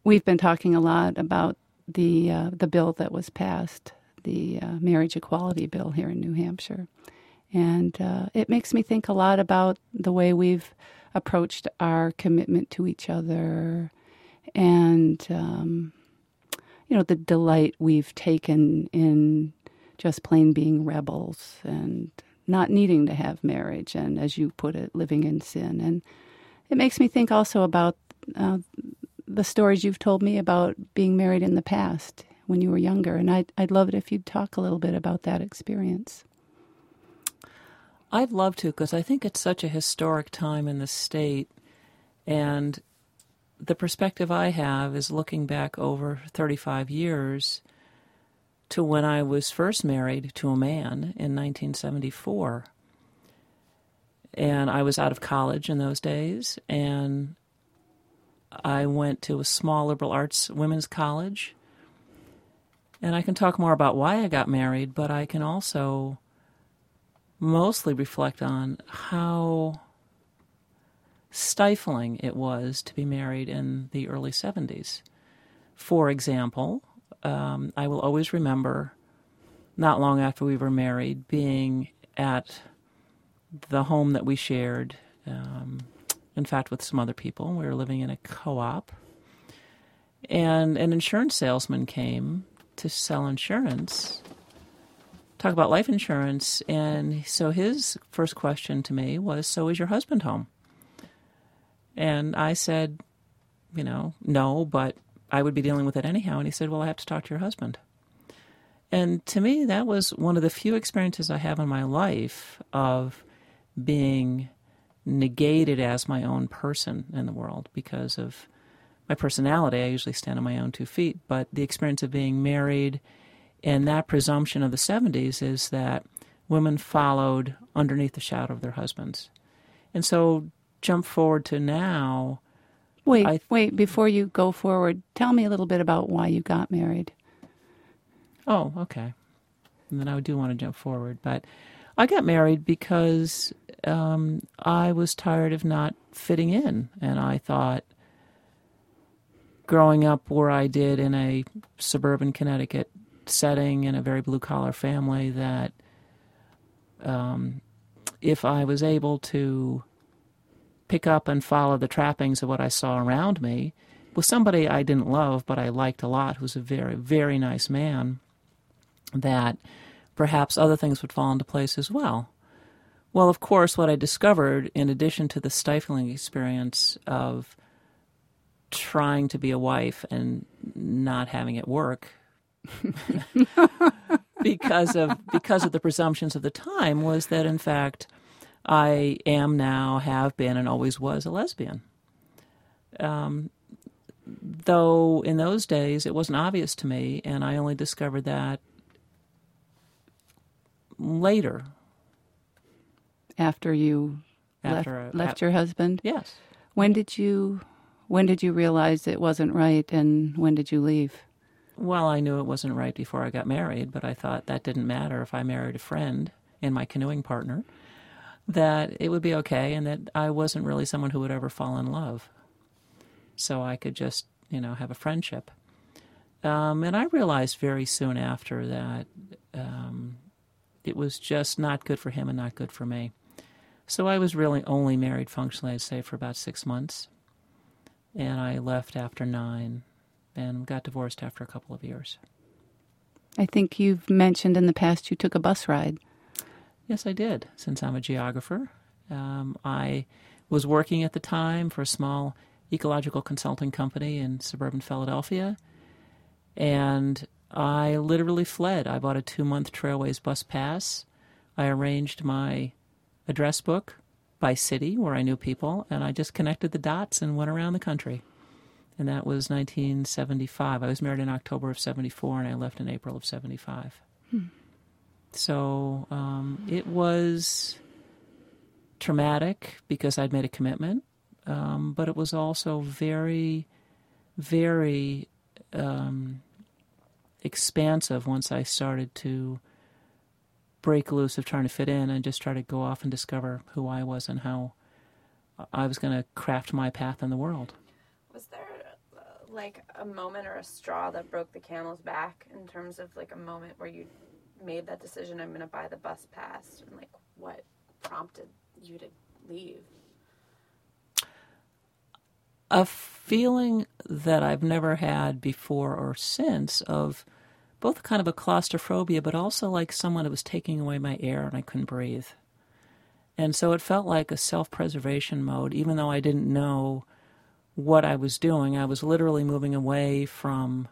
we've been talking a lot about the bill that was passed, the marriage equality bill here in New Hampshire. And it makes me think a lot about the way we've approached our commitment to each other and, the delight we've taken in just plain being rebels and not needing to have marriage and, as you put it, living in sin. And it makes me think also about the stories you've told me about being married in the past when you were younger. And I'd love it if you'd talk a little bit about that experience. I'd love to, because I think it's such a historic time in the state. And the perspective I have is looking back over 35 years to when I was first married to a man in 1974. And I was out of college in those days, and I went to a small liberal arts women's college. And I can talk more about why I got married, but I can also mostly reflect on how stifling it was to be married in the early 70s. For example, I will always remember, not long after we were married, being at the home that we shared, in fact, with some other people. We were living in a co-op, and an insurance salesman came to sell insurance, talk about life insurance, and so his first question to me was, "So is your husband home?" And I said, no, but I would be dealing with it anyhow. And he said, "Well, I have to talk to your husband." And to me, that was one of the few experiences I have in my life of being negated as my own person in the world because of my personality. I usually stand on my own 2 feet. But the experience of being married and that presumption of the 70s is that women followed underneath the shadow of their husbands. And so jump forward to now. Wait, before you go forward, tell me a little bit about why you got married. Oh, okay. And then I do want to jump forward. But I got married because I was tired of not fitting in. And I thought, growing up where I did in a suburban Connecticut setting in a very blue-collar family, that if I was able to pick up and follow the trappings of what I saw around me with somebody I didn't love but I liked a lot, who was a very, very nice man, that perhaps other things would fall into place as well. Well, of course, what I discovered, in addition to the stifling experience of trying to be a wife and not having it work because of the presumptions of the time, was that, in fact, I am now, have been, and always was a lesbian. Though in those days it wasn't obvious to me, and I only discovered that later. After you left your husband? Yes. When did you realize it wasn't right, and when did you leave? Well, I knew it wasn't right before I got married, but I thought that didn't matter if I married a friend and my canoeing partner, that it would be okay, and that I wasn't really someone who would ever fall in love. So I could just, have a friendship. And I realized very soon after that it was just not good for him and not good for me. So I was really only married functionally, I'd say, for about 6 months. And I left after 9 and got divorced after a couple of years. I think you've mentioned in the past you took a bus ride. Yes, I did, since I'm a geographer. I was working at the time for a small ecological consulting company in suburban Philadelphia, and I literally fled. I bought a 2-month Trailways bus pass. I arranged my address book by city where I knew people, and I just connected the dots and went around the country. And that was 1975. I was married in October of 74, and I left in April of 75. So it was traumatic because I'd made a commitment, but it was also very, very expansive once I started to break loose of trying to fit in and just try to go off and discover who I was and how I was going to craft my path in the world. Was there, like a moment or a straw that broke the camel's back in terms of like a moment where you made that decision, I'm going to buy the bus pass, and like what prompted you to leave? A feeling that I've never had before or since of both kind of a claustrophobia, but also like someone who was taking away my air and I couldn't breathe. And so it felt like a self-preservation mode, even though I didn't know what I was doing. I was literally moving away from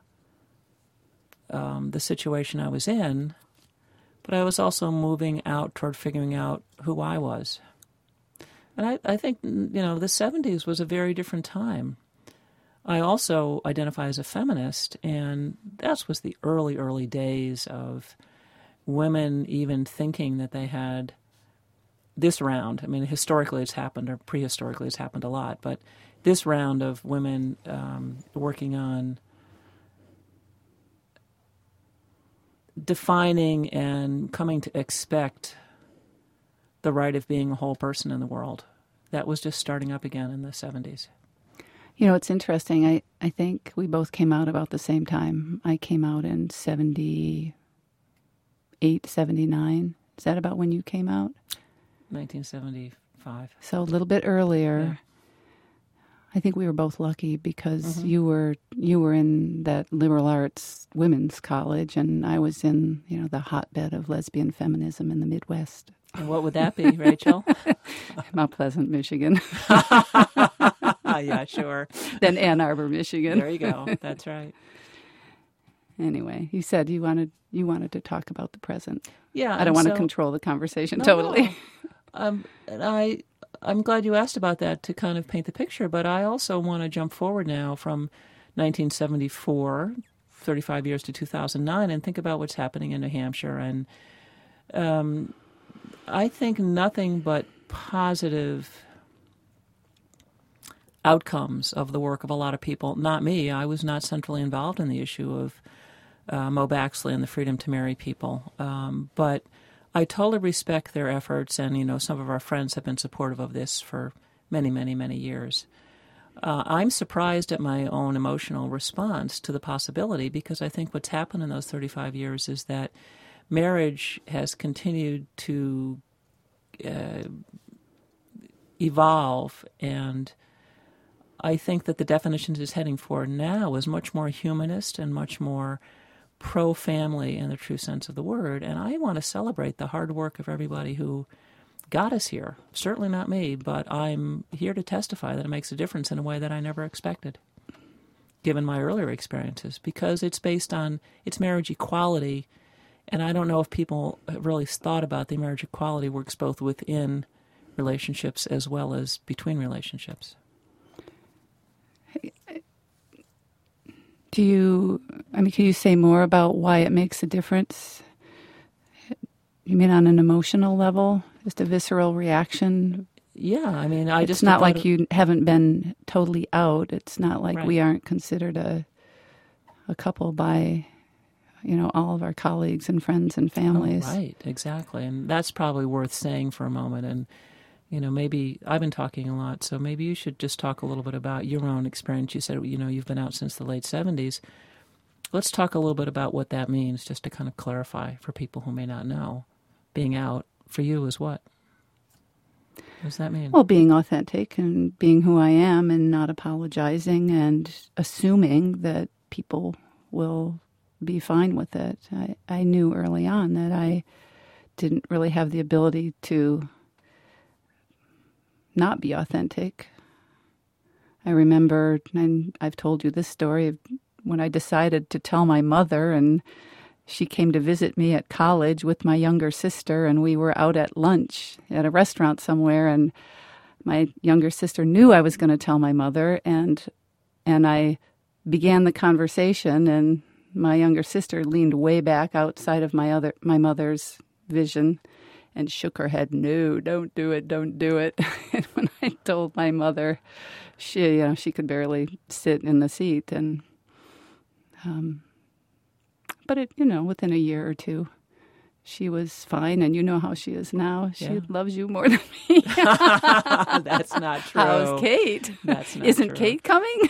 the situation I was in, but I was also moving out toward figuring out who I was. And I think, the 70s was a very different time. I also identify as a feminist, and that was the early, early days of women even thinking that they had this round. I mean, historically it's happened, or prehistorically it's happened a lot, but this round of women working on defining and coming to expect the right of being a whole person in the world. That was just starting up again in the 70s. It's interesting. I think we both came out about the same time. I came out in 78, 79. Is that about when you came out? 1975. So a little bit earlier. Yeah. I think we were both lucky because you were in that liberal arts women's college, and I was in the hotbed of lesbian feminism in the Midwest. And what would that be, Rachel? Mount Pleasant, Michigan. Yeah, sure. Then Ann Arbor, Michigan. There you go. That's right. Anyway, you said you wanted to talk about the present. Yeah, I don't want to control the conversation No. totally. And I'm glad you asked about that to kind of paint the picture, but I also want to jump forward now from 1974, 35 years to 2009, and think about what's happening in New Hampshire. And I think nothing but positive outcomes of the work of a lot of people. Not me. I was not centrally involved in the issue of Mo Baxley and the freedom to marry people. But I totally respect their efforts, and, some of our friends have been supportive of this for many, many, many years. I'm surprised at my own emotional response to the possibility, because I think what's happened in those 35 years is that marriage has continued to evolve, and I think that the definition it is heading for now is much more humanist and much more pro-family in the true sense of the word. And I want to celebrate the hard work of everybody who got us here. Certainly not me, but I'm here to testify that it makes a difference in a way that I never expected, given my earlier experiences, because it's based on it's marriage equality. And I don't know if people have really thought about the marriage equality works both within relationships as well as between relationships. Can you say more about why it makes a difference? You mean on an emotional level? Just a visceral reaction? Yeah, it's not like you haven't been totally out. It's not like Right. we aren't considered a couple by, all of our colleagues and friends and families. Oh, right, exactly. And that's probably worth saying for a moment. And, maybe I've been talking a lot, so maybe you should just talk a little bit about your own experience. You said, you've been out since the late 70s. Let's talk a little bit about what that means, just to kind of clarify for people who may not know. Being out for you is what? What does that mean? Well, being authentic and being who I am and not apologizing and assuming that people will be fine with it. I knew early on that I didn't really have the ability to not be authentic. I remember, and I've told you this story, when I decided to tell my mother, and she came to visit me at college with my younger sister, and we were out at lunch at a restaurant somewhere, and my younger sister knew I was going to tell my mother, and I began the conversation, and my younger sister leaned way back outside of my mother's vision and shook her head, "No, don't do it, don't do it." And when I told my mother, she could barely sit in the seat, and but it, within a year or two, she was fine, and you know how she is now. She Yeah. loves you more than me. That's not true. How's Kate? That's not Isn't true. Kate coming?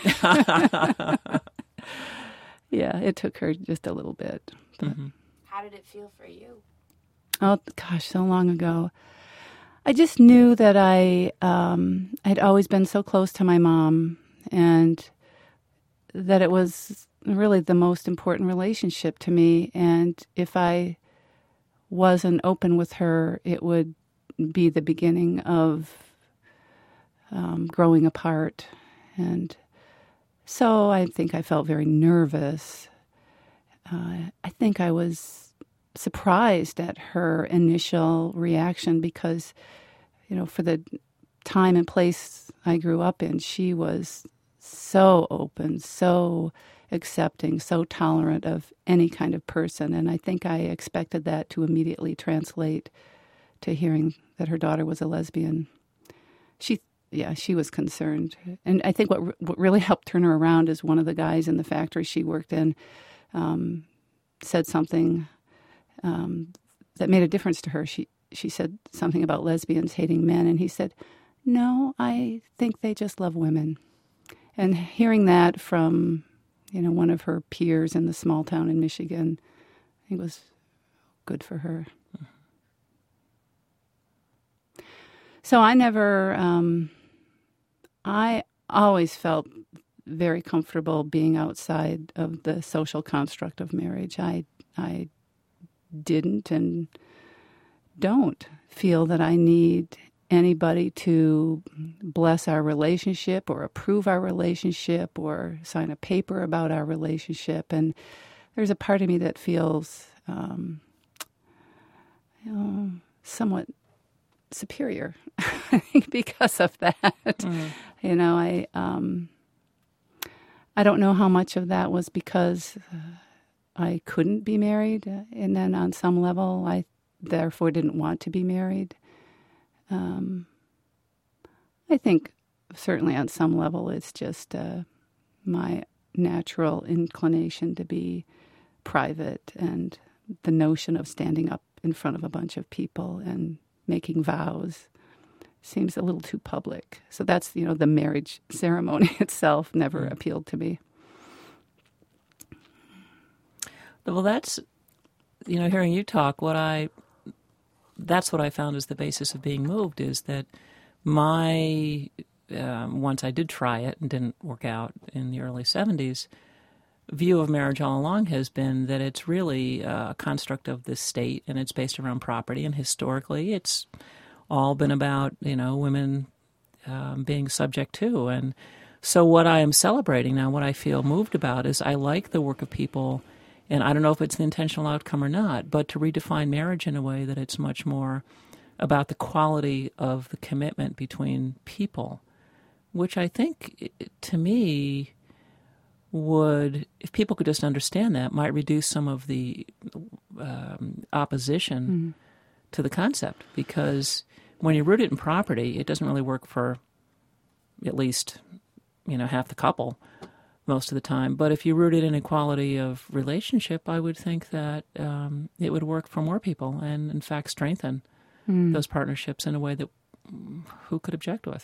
Yeah, it took her just a little bit. How did it feel for you? Oh gosh, so long ago. I just knew that I'd always been so close to my mom, and that it was really the most important relationship to me. And if I wasn't open with her, it would be the beginning of growing apart. And so I think I felt very nervous. I think I was surprised at her initial reaction because, for the time and place I grew up in, she was so open, so accepting, so tolerant of any kind of person. And I think I expected that to immediately translate to hearing that her daughter was a lesbian. She was concerned. And I think what really helped turn her around is one of the guys in the factory she worked in said something that made a difference to her. She said something about lesbians hating men, and he said, "No, I think they just love women." And hearing that from, one of her peers in the small town in Michigan, I think was good for her. So I always felt very comfortable being outside of the social construct of marriage. I didn't and don't feel that I need anybody to bless our relationship or approve our relationship or sign a paper about our relationship. And there's a part of me that feels somewhat superior, I think, because of that. I don't know how much of that was because I couldn't be married, and then on some level I therefore didn't want to be married. I think certainly on some level it's just my natural inclination to be private, and the notion of standing up in front of a bunch of people and making vows seems a little too public. So that's, the marriage ceremony itself never appealed to me. Well, that's, hearing you talk, that's what I found as the basis of being moved, is that once I did try it and didn't work out in the early 70s, view of marriage all along has been that it's really a construct of the state, and it's based around property, and historically it's all been about, women being subject to. And so what I am celebrating now, what I feel moved about, is I like the work of people, and I don't know if it's the intentional outcome or not, but to redefine marriage in a way that it's much more about the quality of the commitment between people, which I think, to me, would, if people could just understand that, might reduce some of the opposition to the concept. Because when you root it in property, it doesn't really work for at least, half the couple most of the time. But if you root it in equality of relationship, I would think that it would work for more people and, in fact, strengthen those partnerships in a way that who could object to?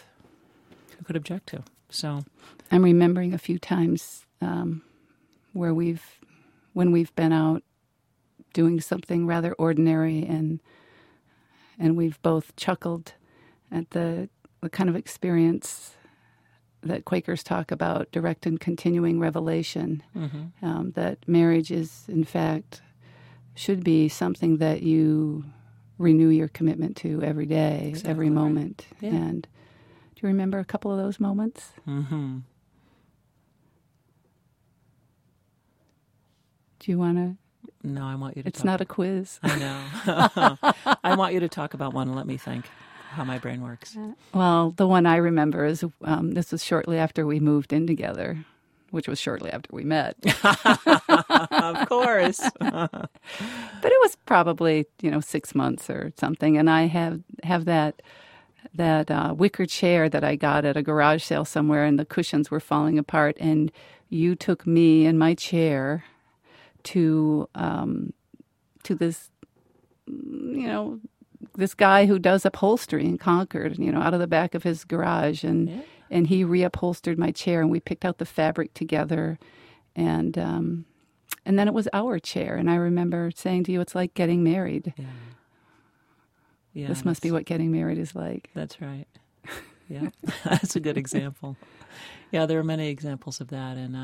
So I'm remembering a few times where when we've been out doing something rather ordinary, and we've both chuckled at the kind of experience that Quakers talk about, direct and continuing revelation, that marriage is, in fact, should be something that you renew your commitment to every day, exactly every moment. Yeah. And do you remember a couple of those moments? Mm-hmm. Do you want to? No, I want you to It's not a quiz. I know. I want you to talk about one and let me think how my brain works. Well, the one I remember is this was shortly after we moved in together, which was shortly after we met. Of course. But it was probably, 6 months or something. And I have that wicker chair that I got at a garage sale somewhere, and the cushions were falling apart. And you took me and my chair to this this guy who does upholstery in Concord, out of the back of his garage, and he reupholstered my chair, and we picked out the fabric together, and then it was our chair, and I remember saying to you, it's like getting married. Yeah. Yeah, this must be what getting married is like. That's right. Yeah, that's a good example. Yeah, there are many examples of that, and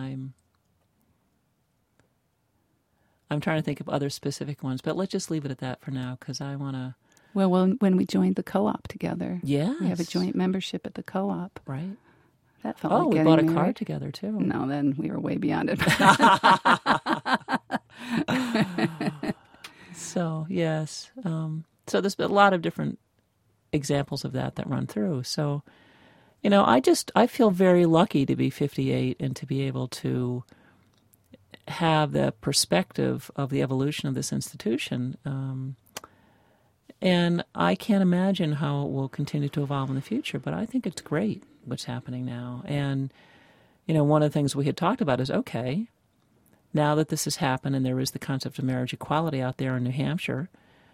I'm trying to think of other specific ones, but let's just leave it at that for now, because I want to... Well, when we joined the co-op together. Yes. We have a joint membership at the co-op. Right. That felt like we getting bought a married. car together, too. No, then we were way beyond it. So, yes. So there's a lot of different examples of that run through. So, I feel very lucky to be 58 and to be able to have the perspective of the evolution of this institution. And I can't imagine how it will continue to evolve in the future, but I think it's great what's happening now. And, one of the things we had talked about is, okay, now that this has happened and there is the concept of marriage equality out there in New Hampshire,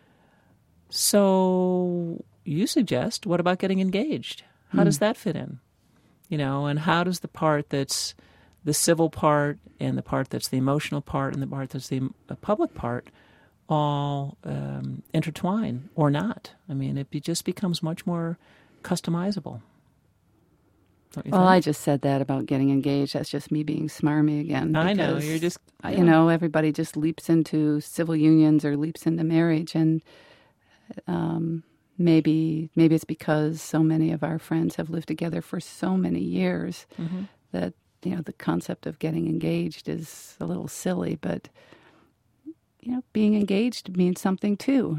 so you suggest, what about getting engaged? How does that fit in? And how does the part that's the civil part and the part that's the emotional part and the part that's the public part all intertwine or not? I mean, it just becomes much more customizable. Don't you Well, think? I just said that about getting engaged. That's just me being smarmy again. I know, because, you're just... everybody just leaps into civil unions or leaps into marriage, and maybe it's because so many of our friends have lived together for so many years that the concept of getting engaged is a little silly, but being engaged means something too.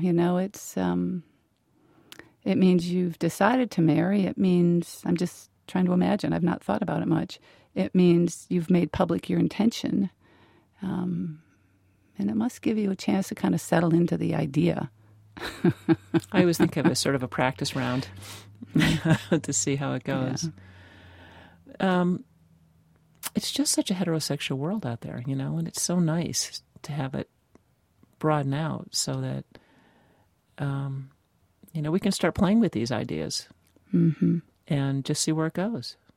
It means you've decided to marry. It means, I'm just trying to imagine, I've not thought about it much. It means you've made public your intention, and it must give you a chance to kind of settle into the idea. I always think of it as sort of a practice round to see how it goes. Yeah. It's just such a heterosexual world out there, and it's so nice to have it broaden out so that, we can start playing with these ideas and just see where it goes.